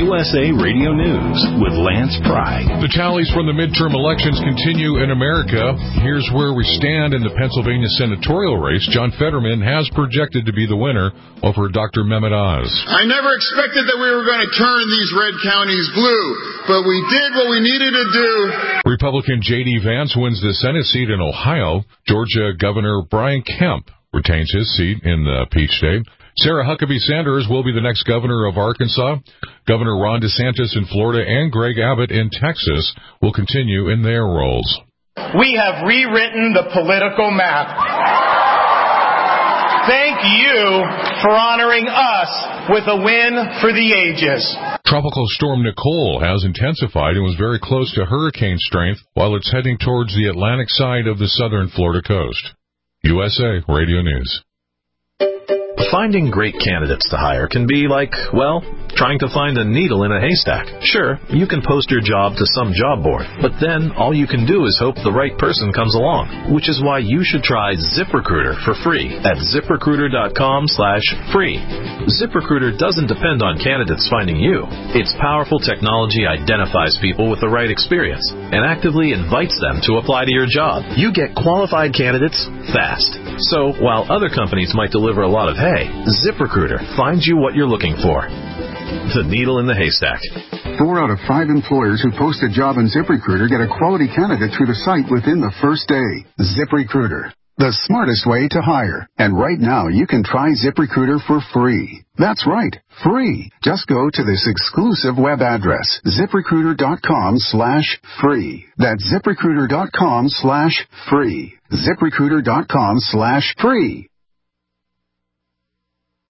USA Radio News with Lance Pride. The tallies from the midterm elections continue in America. Here's where we stand in the Pennsylvania senatorial race. John Fetterman has projected to be the winner over Dr. Mehmet Oz. I never expected that we were going to turn these red counties blue, but we did what we needed to do. Republican J.D. Vance wins the Senate seat in Ohio. Georgia Governor Brian Kemp retains his seat in the Peach State. Sarah Huckabee Sanders will be the next governor of Arkansas. Governor Ron DeSantis in Florida and Greg Abbott in Texas will continue in their roles. We have rewritten the political map. Thank you for honoring us with a win for the ages. Tropical storm Nicole has intensified and was very close to hurricane strength while it's heading towards the Atlantic side of the southern Florida coast. USA Radio News. Finding great candidates to hire can be like, well, trying to find a needle in a haystack. Sure, you can post your job to some job board, but then all you can do is hope the right person comes along, which is why you should try ZipRecruiter for free at ZipRecruiter.com/free. ZipRecruiter doesn't depend on candidates finding you. Its powerful technology identifies people with the right experience and actively invites them to apply to your job. You get qualified candidates fast. So while other companies might deliver a lot of hay, ZipRecruiter finds you what you're looking for. The needle in the haystack. 4 out of 5 employers who post a job on ZipRecruiter get a quality candidate through the site within the first day. ZipRecruiter, the smartest way to hire. And right now, you can try ZipRecruiter for free. That's right, free. Just go to this exclusive web address, ZipRecruiter.com/free. That's ZipRecruiter.com/free. ZipRecruiter.com/free.